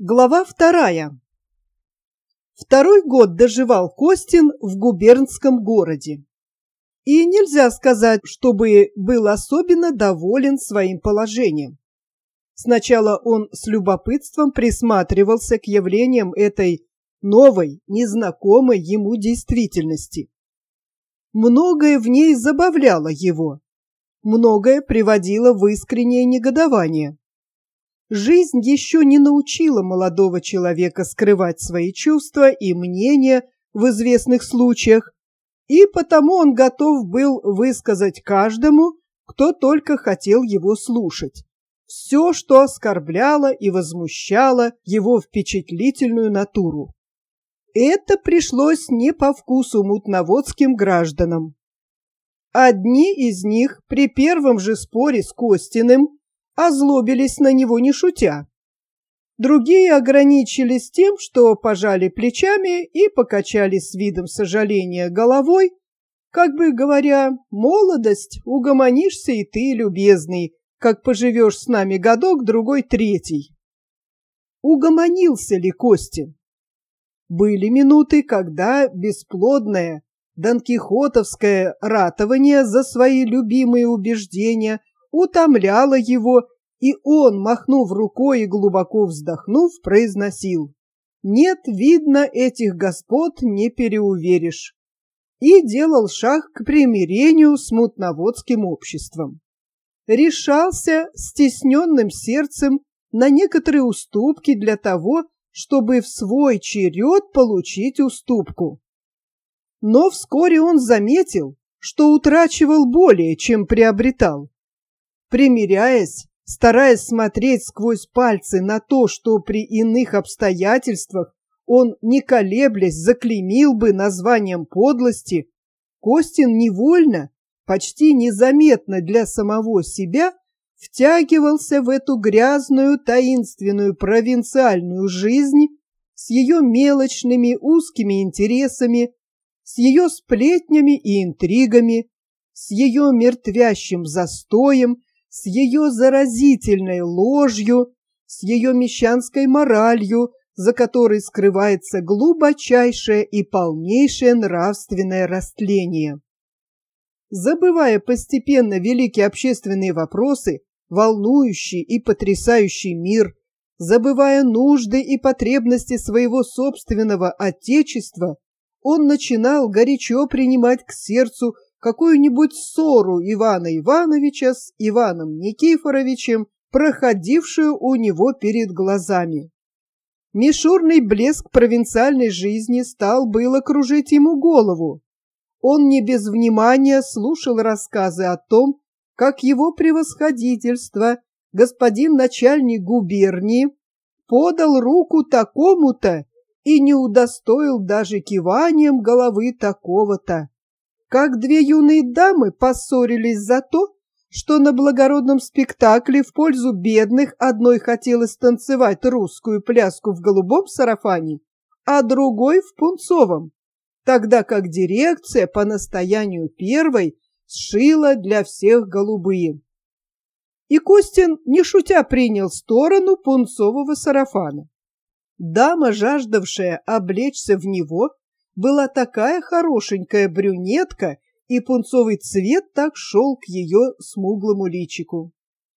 Глава 2. Второй год доживал Костин в губернском городе. И нельзя сказать, чтобы был особенно доволен своим положением. Сначала он с любопытством присматривался к явлениям этой новой, незнакомой ему действительности. Многое в ней забавляло его, многое приводило в искреннее негодование. Жизнь еще не научила молодого человека скрывать свои чувства и мнения в известных случаях, и потому он готов был высказать каждому, кто только хотел его слушать, все, что оскорбляло и возмущало его впечатлительную натуру. Это пришлось не по вкусу мутноводским гражданам. Одни из них при первом же споре с Костиным озлобились на него не шутя. Другие ограничились тем, что пожали плечами и покачали с видом сожаления головой, как бы говоря: молодость, угомонишься и ты, любезный, как поживешь с нами годок, другой, третий. Угомонился ли Костин? Были минуты, когда бесплодное донкихотовское ратование за свои любимые убеждения утомляло его, и он, махнув рукой и глубоко вздохнув, произносил: «Нет, видно, этих господ не переуверишь», и делал шаг к примирению с мутноводским обществом. Решался стесненным сердцем на некоторые уступки для того, чтобы в свой черед получить уступку. Но вскоре он заметил, что утрачивал более, чем приобретал. Примиряясь, стараясь смотреть сквозь пальцы на то, что при иных обстоятельствах он, не колеблясь, заклеймил бы названием подлости, Костин невольно, почти незаметно для самого себя, втягивался в эту грязную, таинственную провинциальную жизнь с ее мелочными узкими интересами, с ее сплетнями и интригами, с ее мертвящим застоем, с ее заразительной ложью, с ее мещанской моралью, за которой скрывается глубочайшее и полнейшее нравственное растление. Забывая постепенно великие общественные вопросы, волнующие и потрясающий мир, забывая нужды и потребности своего собственного отечества, он начинал горячо принимать к сердцу какую-нибудь ссору Ивана Ивановича с Иваном Никифоровичем, проходившую у него перед глазами. Мишурный блеск провинциальной жизни стал было кружить ему голову. Он не без внимания слушал рассказы о том, как его превосходительство, господин начальник губернии, подал руку такому-то и не удостоил даже киванием головы такого-то. Как две юные дамы поссорились за то, что на благородном спектакле в пользу бедных одной хотелось танцевать русскую пляску в голубом сарафане, а другой в пунцовом, тогда как дирекция по настоянию первой сшила для всех голубые. И Костин, не шутя, принял сторону пунцового сарафана. Дама, жаждавшая облечься в него, была такая хорошенькая брюнетка, и пунцовый цвет так шел к ее смуглому личику.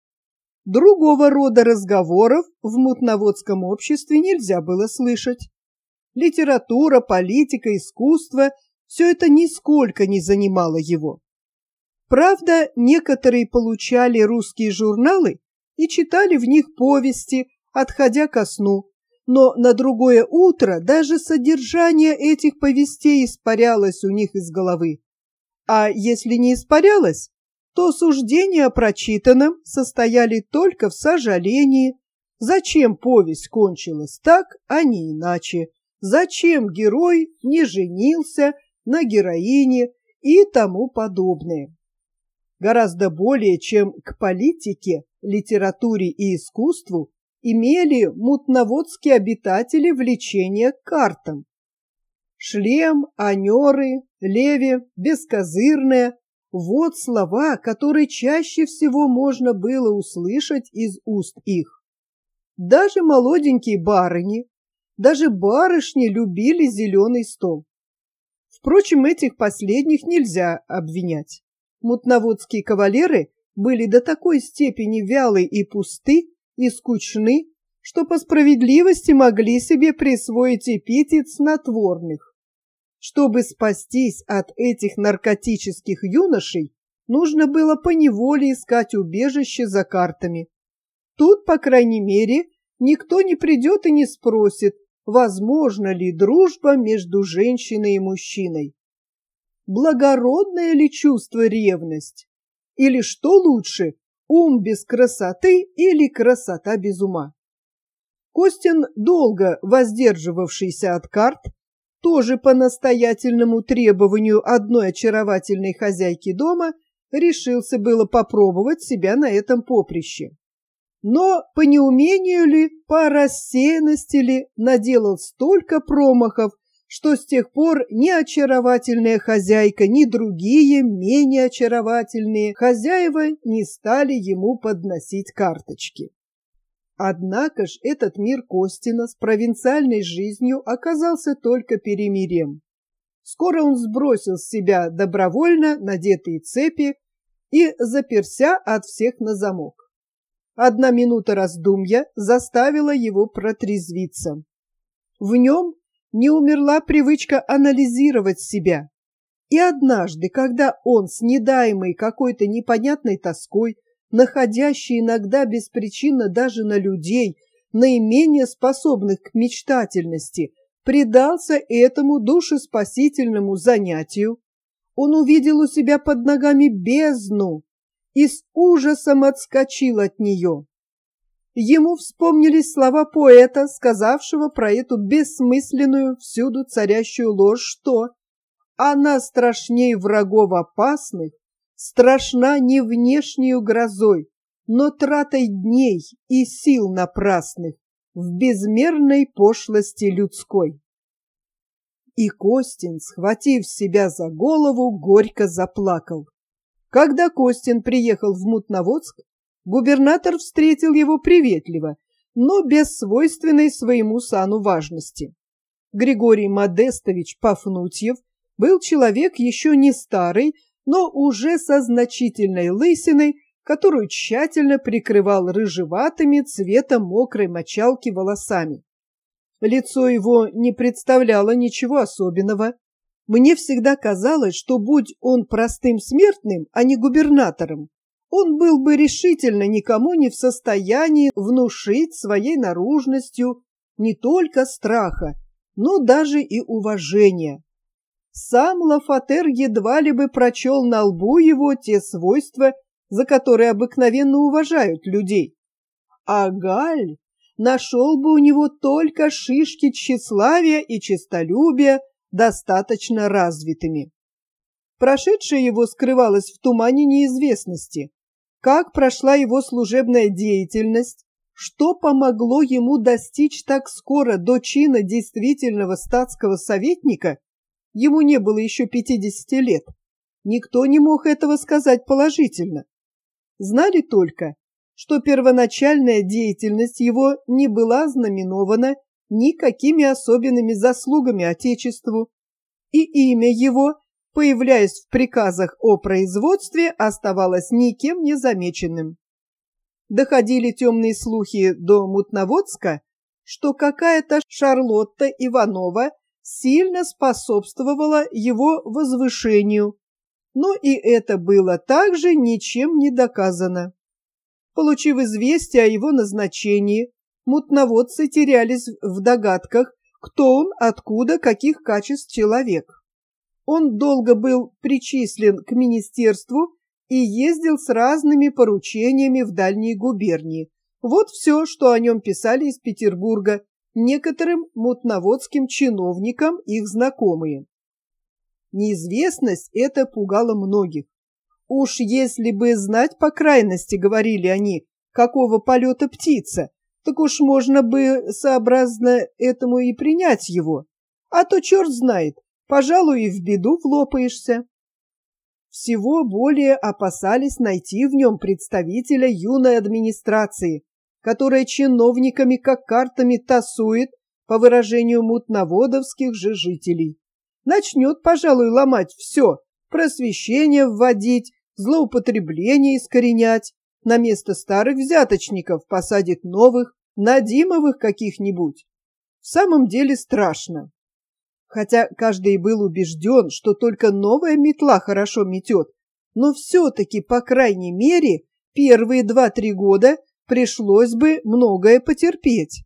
Другого рода разговоров в мутноводском обществе нельзя было слышать. Литература, политика, искусство – все это нисколько не занимало его. Правда, некоторые получали русские журналы и читали в них повести, отходя ко сну, но на другое утро даже содержание этих повестей испарялось у них из головы. А если не испарялось, то суждения о прочитанном состояли только в сожалении, зачем повесть кончилась так, а не иначе, зачем герой не женился на героине и тому подобное. Гораздо более, чем к политике, литературе и искусству, имели мутноводские обитатели влечение к картам. Шлем, анеры, леви, бескозырная – вот слова, которые чаще всего можно было услышать из уст их. Даже молоденькие барыни, даже барышни любили зеленый стол. Впрочем, этих последних нельзя обвинять. Мутноводские кавалеры были до такой степени вялы и пусты, и скучны, что по справедливости могли себе присвоить эпитет снотворных. Чтобы спастись от этих наркотических юношей, нужно было поневоле искать убежище за картами. Тут, по крайней мере, никто не придет и не спросит, возможно ли дружба между женщиной и мужчиной. Благородное ли чувство ревность? Или что лучше, ум без красоты или красота без ума? Костин, долго воздерживавшийся от карт, тоже по настоятельному требованию одной очаровательной хозяйки дома, решился было попробовать себя на этом поприще. Но по неумению ли, по рассеянности ли, наделал столько промахов, что с тех пор ни очаровательная хозяйка, ни другие, менее очаровательные хозяева не стали ему подносить карточки. Однако ж этот мир Костина с провинциальной жизнью оказался только перемирием. Скоро он сбросил с себя добровольно надетые цепи и заперся от всех на замок. Одна минута раздумья заставила его протрезвиться. В нем не умерла привычка анализировать себя. И однажды, когда он, снедаемый какой-то непонятной тоской, находящий иногда беспричинно даже на людей, наименее способных к мечтательности, предался этому душеспасительному занятию, он увидел у себя под ногами бездну и с ужасом отскочил от нее. Ему вспомнились слова поэта, сказавшего про эту бессмысленную, всюду царящую ложь, что «она страшней врагов опасных, страшна не внешнею грозой, но тратой дней и сил напрасных в безмерной пошлости людской». И Костин, схватив себя за голову, горько заплакал. Когда Костин приехал в Мутноводск, губернатор встретил его приветливо, но без свойственной своему сану важности. Григорий Модестович Пафнутьев был человек еще не старый, но уже со значительной лысиной, которую тщательно прикрывал рыжеватыми цвета мокрой мочалки волосами. Лицо его не представляло ничего особенного. Мне всегда казалось, что будь он простым смертным, а не губернатором, он был бы решительно никому не в состоянии внушить своей наружностью не только страха, но даже и уважения. Сам Лафатер едва ли бы прочел на лбу его те свойства, за которые обыкновенно уважают людей. А Галь нашел бы у него только шишки тщеславия и честолюбия, достаточно развитыми. Прошедшее его скрывалось в тумане неизвестности. Как прошла его служебная деятельность, что помогло ему достичь так скоро до чина действительного статского советника, ему не было еще 50 лет. Никто не мог этого сказать положительно. Знали только, что первоначальная деятельность его не была знаменована никакими особенными заслугами Отечеству, и имя его, появляясь в приказах о производстве, оставалось никем не замеченным. Доходили темные слухи до Мутноводска, что какая-то Шарлотта Иванова сильно способствовала его возвышению, но и это было также ничем не доказано. Получив известие о его назначении, мутноводцы терялись в догадках, кто он, откуда, каких качеств человек. Он долго был причислен к министерству и ездил с разными поручениями в дальние губернии. Вот все, что о нем писали из Петербурга некоторым мутноводским чиновникам их знакомые. Неизвестность эта пугала многих. Уж если бы знать по крайности, говорили они, какого полета птица, так уж можно бы сообразно этому и принять его. А то черт знает, пожалуй, и в беду влопаешься. Всего более опасались найти в нем представителя юной администрации, которое чиновниками как картами тасует, по выражению мутноводовских же жителей. Начнет, пожалуй, ломать все, просвещение вводить, злоупотребление искоренять, на место старых взяточников посадит новых, Надимовых каких-нибудь. В самом деле страшно. Хотя каждый был убежден, что только новая метла хорошо метет, но все-таки, по крайней мере, первые 2-3 года пришлось бы многое потерпеть.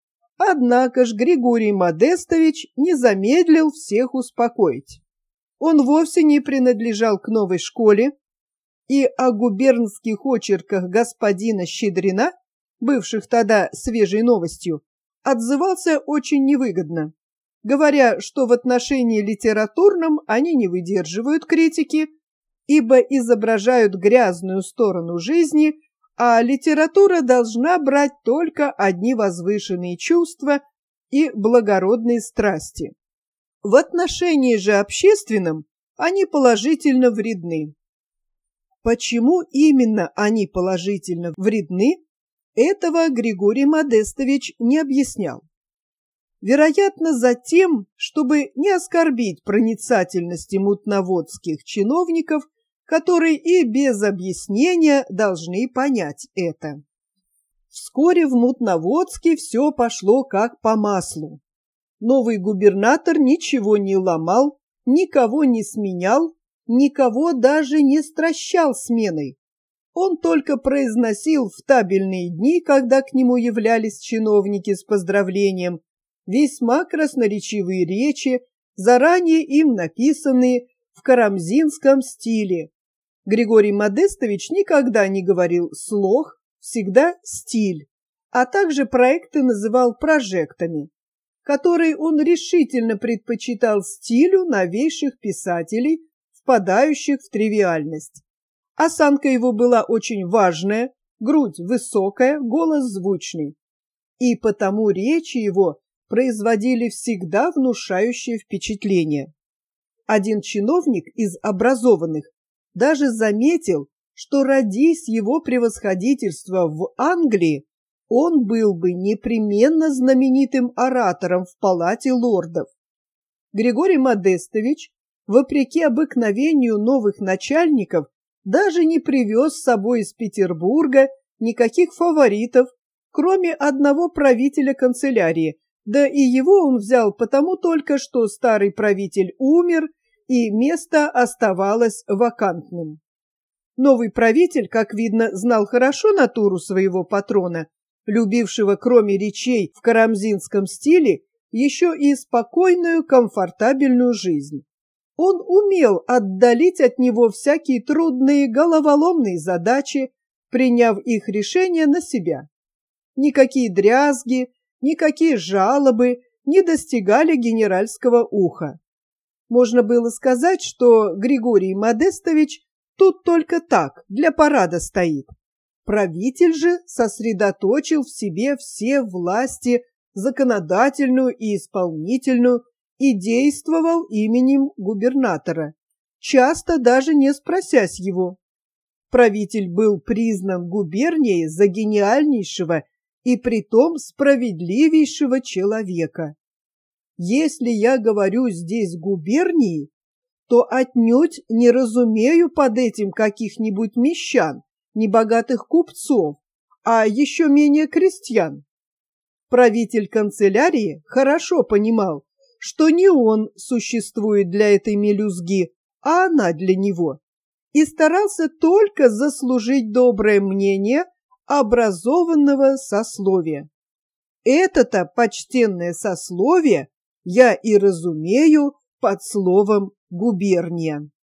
Однако ж Григорий Модестович не замедлил всех успокоить. Он вовсе не принадлежал к новой школе, и о губернских очерках господина Щедрина, бывших тогда свежей новостью, отзывался очень невыгодно, говоря, что в отношении литературном они не выдерживают критики, ибо изображают грязную сторону жизни, а литература должна брать только одни возвышенные чувства и благородные страсти. В отношении же общественном они положительно вредны. Почему именно они положительно вредны, этого Григорий Модестович не объяснял. Вероятно, за тем, чтобы не оскорбить проницательности мутноводских чиновников, которые и без объяснения должны понять это. Вскоре в Мутноводске все пошло как по маслу. Новый губернатор ничего не ломал, никого не сменял, никого даже не стращал сменой. Он только произносил в табельные дни, когда к нему являлись чиновники с поздравлением, весьма красноречивые речи, заранее им написанные в карамзинском стиле. Григорий Модестович никогда не говорил «слог», всегда «стиль», а также проекты называл прожектами, которые он решительно предпочитал стилю новейших писателей, впадающих в тривиальность. Осанка его была очень важная, грудь высокая, голос звучный. И потому речи его производили всегда внушающее впечатление. Один чиновник из образованных даже заметил, что родись его превосходительство в Англии, он был бы непременно знаменитым оратором в палате лордов. Григорий Модестович, вопреки обыкновению новых начальников, даже не привез с собой из Петербурга никаких фаворитов, кроме одного правителя канцелярии, да и его он взял потому только, что старый правитель умер, и место оставалось вакантным. Новый правитель, как видно, знал хорошо натуру своего патрона, любившего, кроме речей в карамзинском стиле, еще и спокойную, комфортабельную жизнь. Он умел отдалить от него всякие трудные головоломные задачи, приняв их решение на себя. Никакие дрязги, никакие жалобы не достигали генеральского уха. Можно было сказать, что Григорий Модестович тут только так, для парада стоит. Правитель же сосредоточил в себе все власти, законодательную и исполнительную, и действовал именем губернатора, часто даже не спросясь его. Правитель был признан губернией за гениальнейшего и притом справедливейшего человека. Если я говорю здесь губернии, то отнюдь не разумею под этим каких-нибудь мещан, небогатых купцов, а еще менее крестьян. Правитель канцелярии хорошо понимал, что не он существует для этой мелюзги, а она для него, и старался только заслужить доброе мнение образованного сословия. Это-то почтенное сословие я и разумею под словом губерния.